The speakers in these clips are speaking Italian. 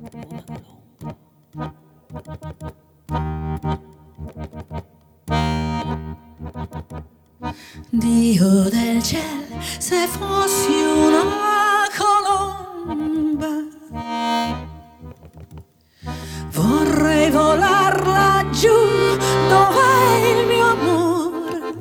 Dio del cielo, se fossi una colomba, vorrei volar laggiù dov'è il mio amore,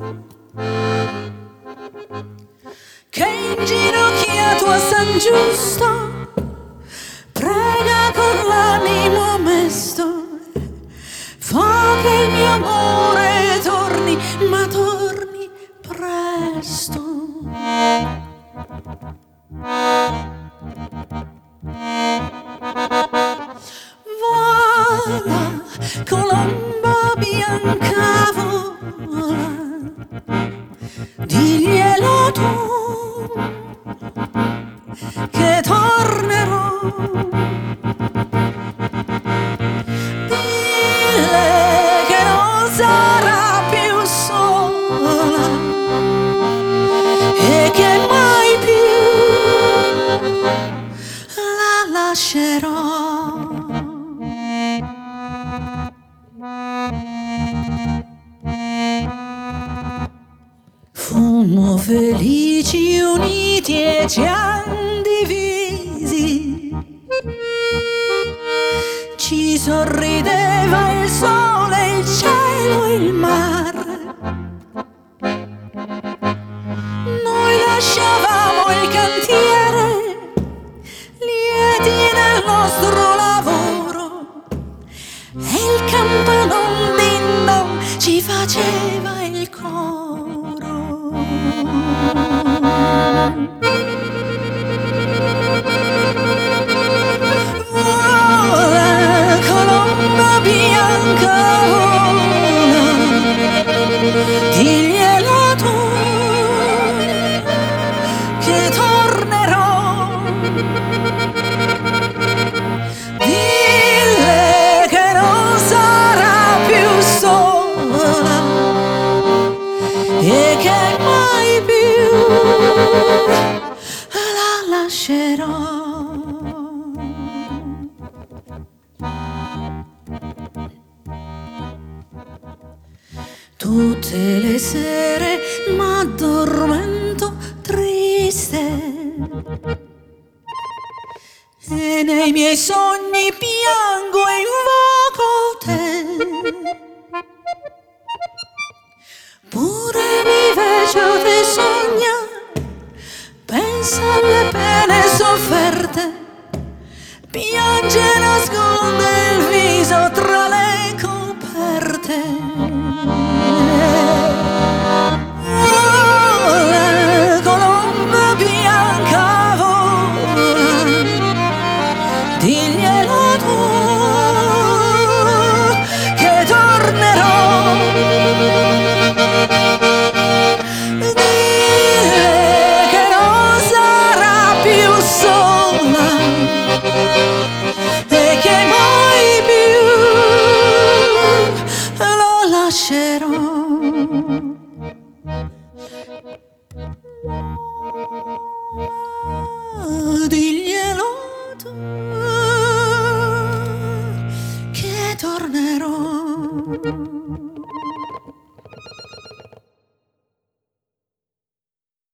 che inginocchiato a San Giusto prega con l'animo mesto, fa che il mio amore torni, ma torni presto. Vola, colomba bianca, vola, diglielo tu che tornerò. Dille che non sarà più sola e che mai più la lascerò. Fummo felici uniti e ci han divisi, ci sorrideva il sole, il cielo e il mare. Noi lasciavamo il cantiere, lieti del nostro lavoro, e il campanon din don ci faceva il coro. Vola, colomba bianca, vola, diglielo tu che tornerò. Dille che non sarà più sola e che mai più la lascerò. Tutte le sere m'addormento triste e nei miei sogni piango e invoco te. Pure mi veggio te sogna, pensa alle pene sofferte, piange e nasconde il viso tra le coperte. Vola, colomba bianca, vola, diglielo tu che tornerò. Dille che non sarà più sola e che mai più lo lascerò.